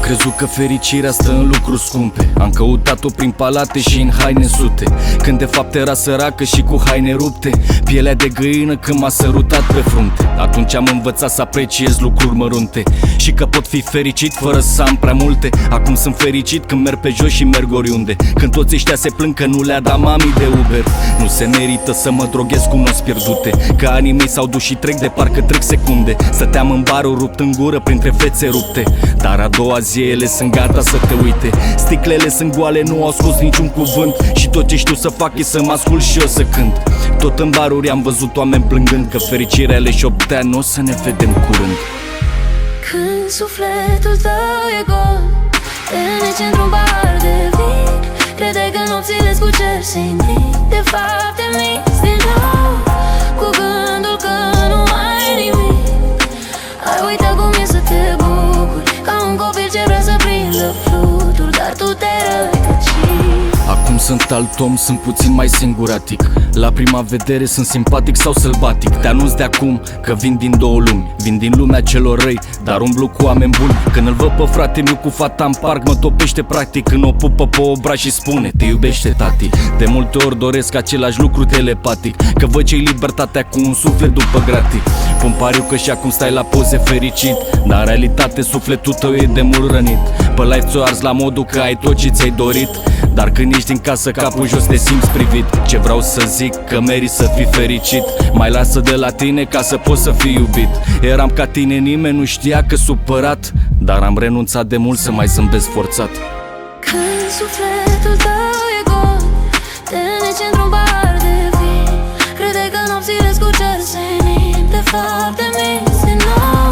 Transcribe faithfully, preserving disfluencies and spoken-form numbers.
crezut că fericirea stă în lucruri scumpe. Am căutat-o prin palate și în haine sute, când de fapt era săracă și cu haine rupte. Pielea de găină când m-a sărutat pe frunte. Atunci am învățat să apreciez lucruri mărunte și că pot fi fericit fără să am prea multe. Acum sunt fericit când merg pe jos și merg oriunde, când toți ăștia se plâng că nu le-a dat mami de Uber. Nu se merită să mă droghez cu nopți pierdute, că anii mei s-au dus și trec de parcă trec secunde. Stăteam în barul rupt în gură printre fețe rupte, dar a doua zi ele sunt gata să te uite. Sticlele sunt goale, nu au scos niciun cuvânt și tot ce știu să fac e să mă ascult și eu să cânt. Tot în baruri am văzut oameni plângând că fericirea le șoptea, n-o să ne vedem curând. Când sufletul tău e gol, te neci într-un bar de vin, credeai că nopțile cu cer senin, de fapt te minți din nou, cu gândul că nu ai nimic. Ai uitat cum e să te bucuri, ca un copil ce vrea să prindă fluturi, dar tu te-ai rătăcit. Acum sunt alt om, sunt puțin mai singuratic. La prima vedere sunt simpatic sau sălbatic. Te anunț de acum că vin din două lumi. Vin din lumea celor răi, dar umblu cu oameni buni. Când îl văd pe frate meu cu fata în parc, mă topește practic. Când o pupă pe obraz și spune: te iubește tati. De multe ori doresc același lucru telepatic, că văd ce-i libertatea cu un suflet după gratic. Pun pariu că și acum stai la poze fericit, dar în realitate sufletul tău e de mult rănit. Pe life ți-o arzi la modul că ai tot ce ți-ai dorit, dar când ești în casă capul jos te simți privit. Ce vreau să zic? Că meriți să fii fericit. Mai lasă de la tine ca să poți să fii iubit. Eram ca tine, nimeni nu știa că supărat, dar am renunțat de mult să mai zâmbesc forțat. Când sufletul tău e gol, te neci într-un bar de vin, credeai că nopțile cu cer senin, de fapt te minți din nou.